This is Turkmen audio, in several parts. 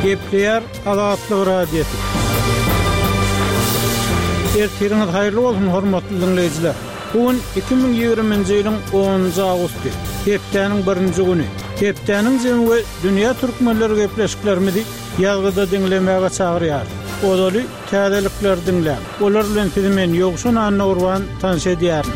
Gepleyer Azatlyk Radiosu. Ertiriniz hayırlı olsun hormatly dinleyijiler. Bugün 2020-nji ýylyň 10-njy awgusty. Hepdeniň 1-nji güni. Hepdeniň jemgy dünýä türkmenleri gepleşiklerimizi ýazgyda dinlemäge çagyrýar. Odaly täzelikler dinlän. Olar bilen men ýogşun Anna Urban tanış edýär.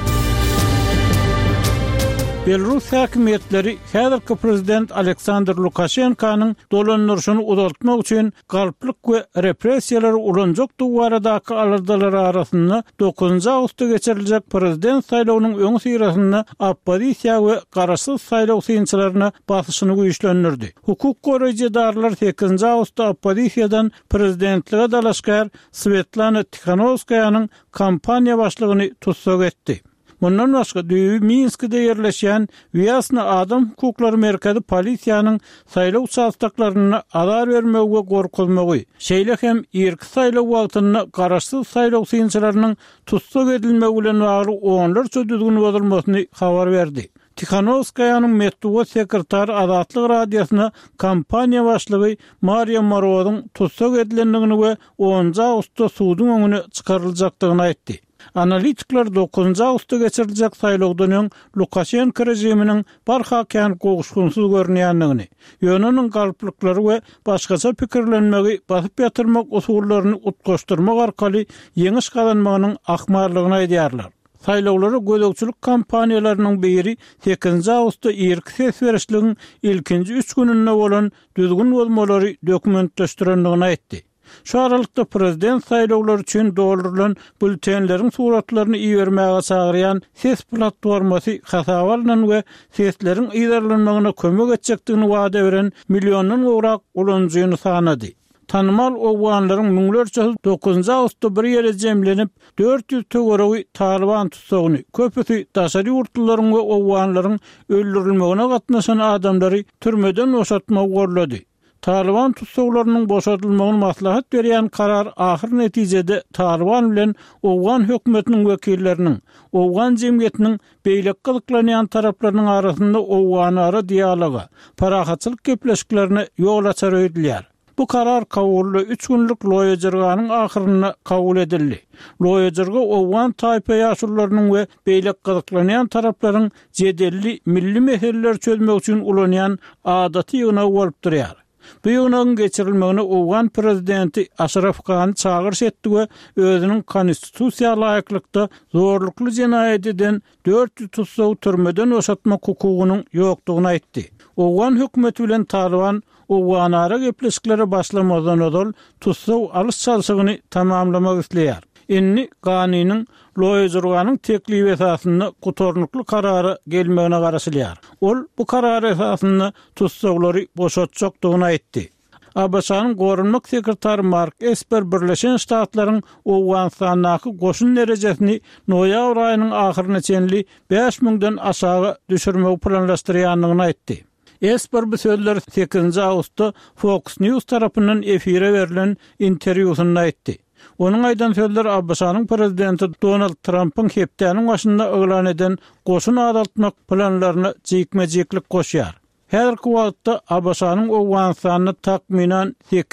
Belarus häkimetleri häzirki prezident Aleksandr Lukashenkanyň dolanýaryşyny uzaltmak üçin galplyk we repressiýalar ulanjak duwaradaky alardalar arasynda 9-njy awgustda geçiriljek prezident saýlawynyň öň syrasynda oppozisiýa we garaşsyz saýlaw synçylaryna basyşyny güýçlendirdi. Hukuk goraýjydarlar 8-nji awgustda oppozisiýadan prezidentlige dalaşgar Svetlana Tikhanovskaýanyň kampaniýa başlygyny tutsak etdi. Bundan başga Minsk'de yerleşen Vyasna Adam Hukuklary Merkezi polisiýanyň saýlaw çastaklaryna azar bermegi gorkulmagy, şeýle hem erki saýlaw wagtyna garaşsyz saýlaw synçylarynyň tutsak edilmegi bilen bagly onlarça düzgün bozulmasyny habar berdi. Tikhanovskaýanyň metbuat sekretary Azatlyk Radiosyna kampaniýa başlygy Maria Morozowyň tutsak edilendigini we 10-njy awgustda suwdyň öňüne çykaryljakdygyny aýtdy. Analitikler 9-njy awgustda geçiriljek saýlawdan öň Lukashenko rejiminiň barhakan gowuşgunsyz görnýändigini, ýönenin galplyklary we başgaça pikirlenmegi basyp ýatyrmak usullaryny utgaşdyrmak arkaly ýeňiş kazanmagynyň ahmarlygyny aýdýarlar. Saýlawlara gözegçilik kampaniýalarynyň biri 8-nji awgustda erki ses berişligiň ilkinji 3 gününde bolan düzgün bolmalary dokumentleşdirendigini aýtdy. Şu aralykda prezident saýlawlary üçin doldurulan bültenleriň suratlaryny iýermäge çagyrýan ses platformasy hasabalynan we sesleriň iýerlenmegine kömek etjekdigini wada beren milliondan gowrak ulanjyny sanady. Tanımal owganlaryň müňlerçe 9-njy awgustda bir ýere jemlenip 400 töwereği Taliban tutsagyny, köpüsi daşary ýurtlaryň we owganlaryň öldürilmegine gatnaşan adamlary türmeden boşatmagy gorlady. Taliban tutsaglarynyň boşatylmagyny maslahat berýän karar ahir netijede Taliban bilen owgan hökümetiniň wekilleriniň, owgan jemgyýetiniň beýlek gylyklanýan taraplarynyň arasynda owgan-ara dialoga, parahatçylyk gepleşiklerine ýol açar öýdülýär. Bu karar kabully 3 günlük loýajyrganyň ahyryna kabul edildi. Loýajyrga owgan taýpa ýaşurlarynyň we beýlek gylyklanýan taraplaryň jedelli milli meseleler çözmek üçin ulanýan adaty ýygyna bolup durýar. Bu ýygynyň geçirilmegine owgan prezidenti Ashraf Gany çagyryş etdi we özüniň konstitusiýa laýyklykda zorlukly jenaýet eden 400 tutsaw türmeden boşatmak hukugynyň ýokdugyny aýtdy. Owgan hökümeti bilen Taliban owgan-ara gepleşikleri başlamadan odal tutsaw alyş çalşygyny tamamlamak isleýär. Inni Ganynyň loýajyrganyň teklip esasynda gutornukly karary gelmegine garaşylýar. Ol bu karar esasynda tutsaglary boşatjakdygyny aýtdy. Abasanyň gorunmak sekretary Mark Esper Birleşen Ştatlaryň Owganistanyň goşun derejesini noýabr aýynyň ahyryna çenli 5000-den aşağı düşürmegi planlaşdyrýandygyny aýtdy. Esper bu sözleri 8-nji awgustda Fox News tarapyndan efire berilen interwýusynda aýtdy. Onun aýdan sözler Abasanyň prezidenti Donald Trump'yň hepdeniň başynda öňlen eden goşun adaltmak planlaryny jekme-jeklik goşýar. Häzirki wagtda Abasanyň Owganistanyna takminan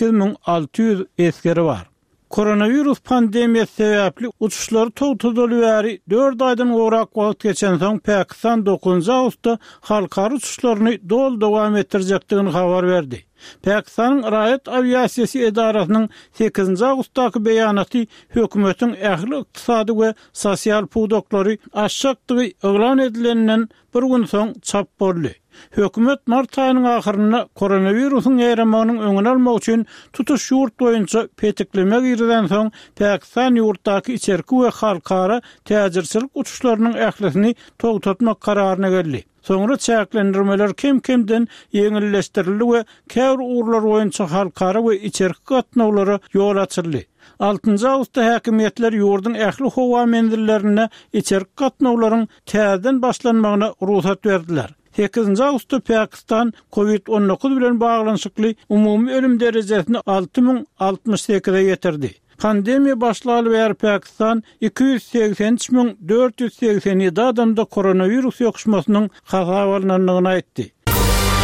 8600 eskeri bar. Koronavirus pandemiýasy sebäpli uçuşlary togtadyly bäri 4 aýdan gowrak wagt geçen soň Pakistan 9-njy awgustda halkary uçuşlaryny dowam etdirjekdigini habar berdi. Pakistanyň Raýat Aviasiýasy edarasynyň 8-nji awgustdaky beýanaty hökümetiň ähli ykdysady we sosial pudoklary aşjakdygy eglan edilenden bir gün soň çap boldy. Hökümet mart aýynyň ahyryna koronawirusyň ýaýramagynyň öňüni almak üçin tutuş ýurt boýunça petiklemek ýerden soň Pakistan ýurtdaky içerki we halkara täjirçilik uçuşlarynyň ählisini togtatmak kararyna geldi. Soňra çäklendirmeler kim-kimden ýeňilleşdirildi we käwr urlar boýunça halkara we içerki gatnawlara ýol açyldy. 6-njy awgustda häkimetler ýurdun ähli howa mendillerine içerki gatnawlaryň täzeden başlanmagyna ruhsat berdiler. 8-nji awgustda Pakistan COVID-19 bilen baglanşykly umumy ölüm derejesini 6068-e ýetirdi. Pandemiya başlaly bäri Pakistan 283.487 adamda koronavirus ýokuşmasynyň hasabalanynyny aýtdy.